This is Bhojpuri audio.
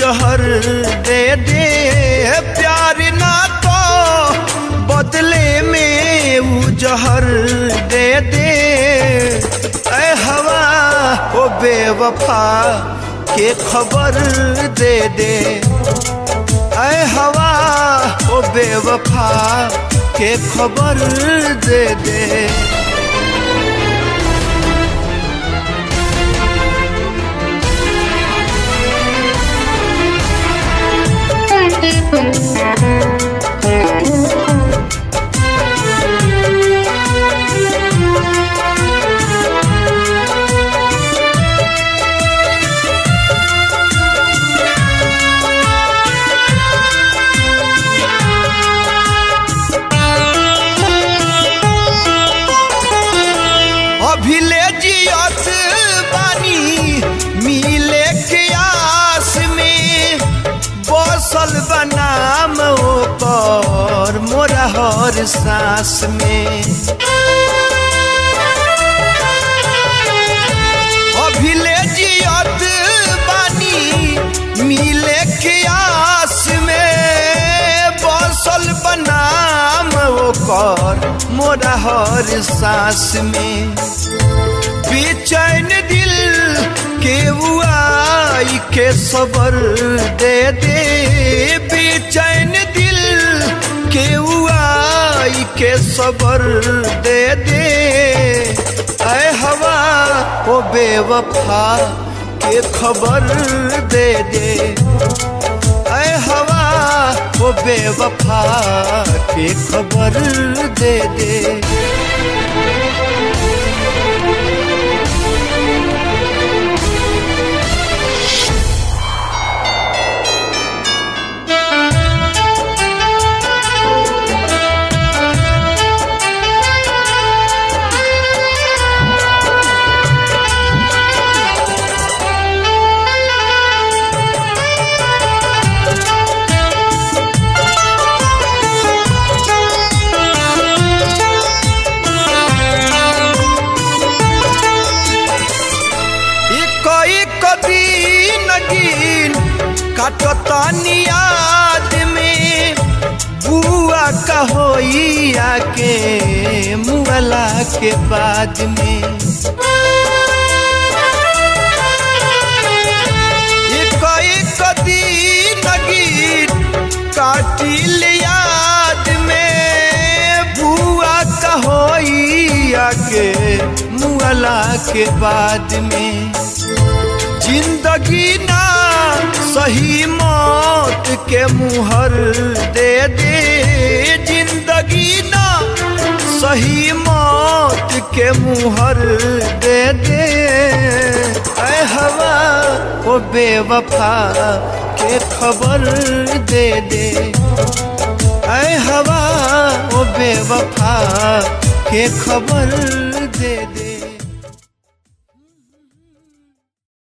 जहर दे दे, प्यार ना तो बदले में वो जहर दे दे। ऐ हवा ओ बेवफा के खबर दे दे, ऐ हवा ओ बेवफा के खबर दे दे। अभिले जियत बानी मिले के आस में, बसल बनाम ओकर मोरा हर सांस में। अभिले जियत बानी मिले के आस में, बसल बनाम ओकर मोरा हर सांस में। बेचैन दिल के बुआई के सबर दे दे, बेचैन दिल के बुआई के सबर दे दे। ऐ हवा ओ बेवफा के खबर दे दे, ऐ हवा ओ बेवफा के खबर दे दे। काटतानी याद में बुआ का होइया के मुअला के बाद में। एक दिन गीत काटिल याद में बुआ का होइया के मुअला के बाद में। जिंदगी ना सही मौत के मुहर दे दे, जिंदगी ना सही मौत के मुहर दे दे। ऐ हवा ओ बेवफा के खबर दे दे, ऐ हवा ओ बेवफा के खबर दे दे।